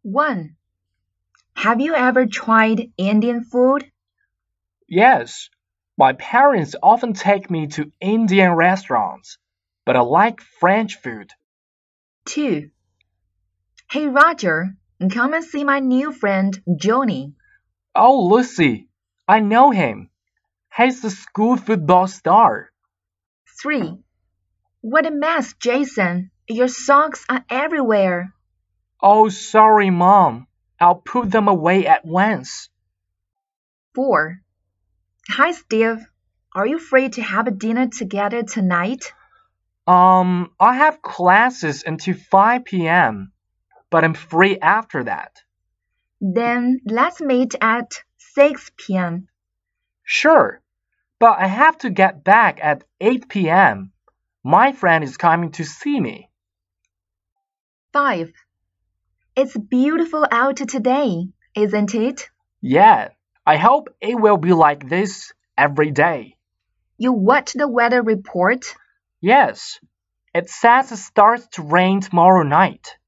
1. Have you ever tried Indian food? Yes, my parents often take me to Indian restaurants, but I like French food. 2. Hey Roger, come and see my new friend Johnny. Oh, Lucy, I know him. He's the school football star. 3. What a mess, Jason. Your socks are everywhere. Oh, sorry, Mom. I'll put them away at once. 4. Hi, Steve. Are you free to have a dinner together tonight? I have classes until 5 p.m., but I'm free after that. Then let's meet at 6 p.m. Sure, but I have to get back at 8 p.m. My friend is coming to see me. 5. It's beautiful out today, isn't it? Yeah, I hope it will be like this every day. You watched the weather report? Yes, it says it starts to rain tomorrow night.